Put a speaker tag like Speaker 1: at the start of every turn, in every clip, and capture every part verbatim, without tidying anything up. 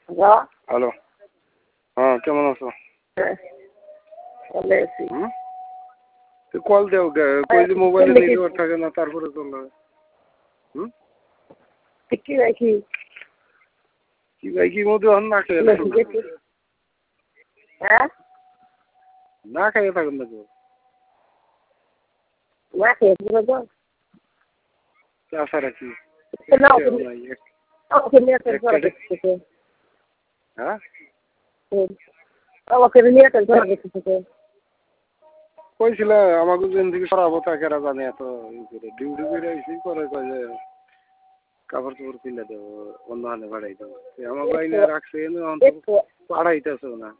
Speaker 1: Hello
Speaker 2: hello. হ্যাঁ, কেমন আছো?
Speaker 1: হ্যাঁ, ভালো আছি।
Speaker 2: হুম? তুই কল দেও গে, কই যে মোবাইলে নেটওয়ার্ক থাকে না তারপরে চলে। হুম?
Speaker 1: কি রাখি
Speaker 2: কি ভাই কি মধ্যে হন না খেয়ে থাকুন না।
Speaker 1: হ্যাঁ
Speaker 2: না খেয়ে থাকুন না কেউ।
Speaker 1: না খেয়ে দিল তো
Speaker 2: আশা রাখি।
Speaker 1: না
Speaker 2: নাই, এক-
Speaker 1: আমাকে নিয়ে তো
Speaker 2: এক
Speaker 1: করা
Speaker 2: কেটে-
Speaker 1: গেছে
Speaker 2: হ্যাঁ?
Speaker 1: আমাকে নিয়ে তো করা গেছে
Speaker 2: কইছিল আমাকে যেন থেকে সরাবো তাকে এরা জানে এত ই করে ডিউটি করে আইসি করে কয় যে কাপড় চোপড় কিনে দেবো অন্য হানে ভাড়াই দেবো আমাকে আইনে রাখছে এনে অন্তত পাড়াইতেছে না।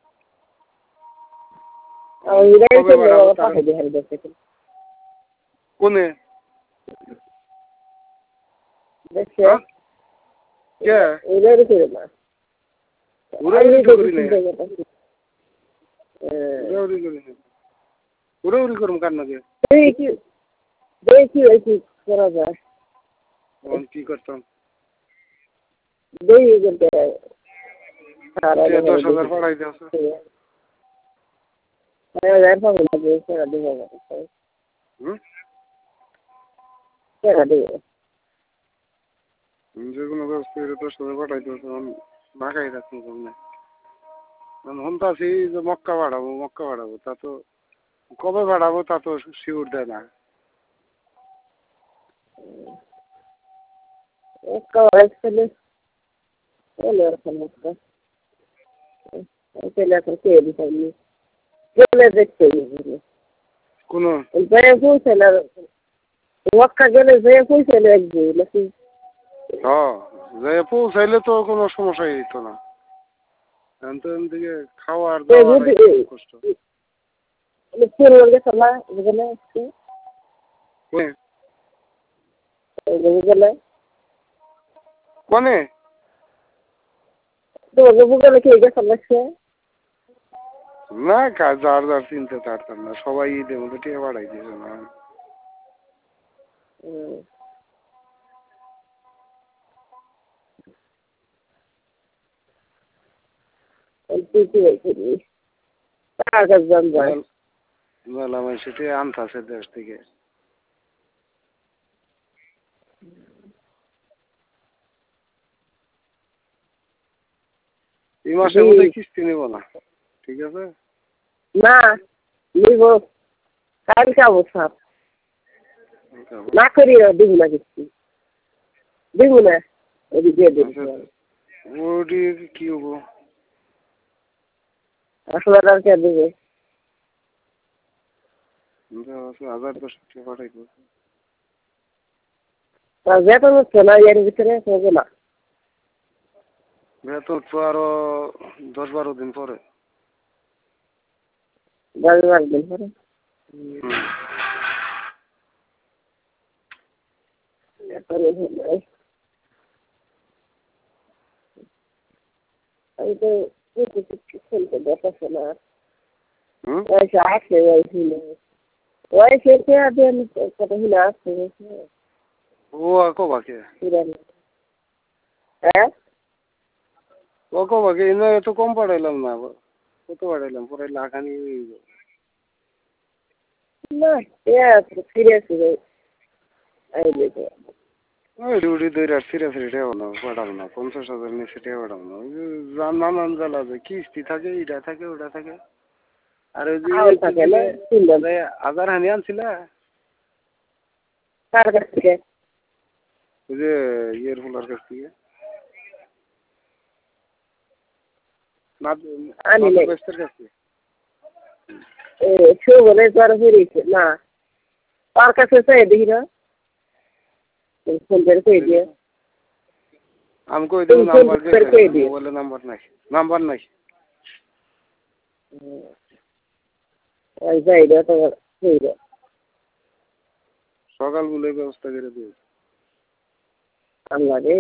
Speaker 2: কবে বাড়াবো তার কোনে? হ্যাঁ? কে?
Speaker 1: উড়াউড়ি করে না
Speaker 2: উড়াউড়ি তো করি না। উড়াউড়ি করি না। উড়াউড়ি করুম কার নাকি?
Speaker 1: দেখি দেখি কি করা যায়
Speaker 2: তখন কি করতাম?
Speaker 1: দেখি করতে
Speaker 2: দশ হাজার পাড়াইতে আছে। হুম? যে কোনো ব্যবস্থা করে দশ হাজার পাঠাইতে আছে আমি না খাই রাখুন সামনে। হন তো আছি যে মক্কা বাড়াবো মক্কা বাড়াবো তা তো কবে বাড়াবো তা তো শিওর দেয় না। কোনো
Speaker 1: মক্কা গেলে যে পৌঁছালে একদিন নাকি
Speaker 2: হ্যাঁ যে পৌঁছাইলে তো কোনো সমস্যাই হইতো না। এখন তো এখান থেকে খাওয়ার দাওয়ার কষ্ট।
Speaker 1: গেলে
Speaker 2: কোনে?
Speaker 1: তোমাকে বুকালে কে গেছে লাগছে
Speaker 2: না কাজ যার যার চিনতে পারতাম না সবাই ঈদের মধ্যে টিকে বাড়াই দিয়েছে না। মেলা মানুষটি আনতাছে দেশ থেকে। এই মাসের মধ্যে কিস্তি নেব না ঠিক আছে?
Speaker 1: না নিব কালকে অবস্থা না করি দিব না কিস্তি দিব না ওই দিয়ে দিব
Speaker 2: ওটি কি হবো?
Speaker 1: আসলে আর কে দেবে
Speaker 2: হাজার দশ টাকা পাঠাই দেবো।
Speaker 1: বেতন হচ্ছে না এর ভিতরে হবে না
Speaker 2: বেতন তো আরো দশ বারো দিন পরে।
Speaker 1: দশ বারো দিন পরে আমি তো খেলতে দেখাচ্ছে না ওইসে আসে ওইছিল ওইসে দেন কত হিলে আসছে
Speaker 2: ও কবাকে
Speaker 1: হ্যাঁ
Speaker 2: ও কবাকে এনে এত কম পাঠাইলাম না কত পাঠাইলাম পরে লাখানি
Speaker 1: না ফিরে আসবে
Speaker 2: ওই ডিউটি দইরা ফিরে ফিরে টেও না পাঠাবো না পঞ্চাশ হাজার নিচে টেও পাঠাবো না ওই যে নানান জ্বালা যে কিস্তি থাকে ইটা থাকে ওটা থাকে আর ওই যে হাজার হানি আনছিল
Speaker 1: কার কাছ থেকে
Speaker 2: ওই যে ইয়ের ফুলার কাছ থেকে বেস্তের কাছ থেকে
Speaker 1: বলে জ্বর বেরিয়েছে না তার কাছে চাই দেখি না ফোন করে কই দিয়ে
Speaker 2: আমি কই দেবো নাম্বার মোবাইলে নাম্বার নাই নাম্বার নাই
Speaker 1: ওই যাই রে তো
Speaker 2: সকাল বলে ব্যবস্থা করে দিই
Speaker 1: আল্লাহ রে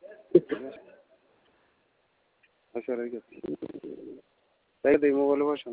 Speaker 2: আচ্ছা রেখে তাই মোবাইলে বসেন।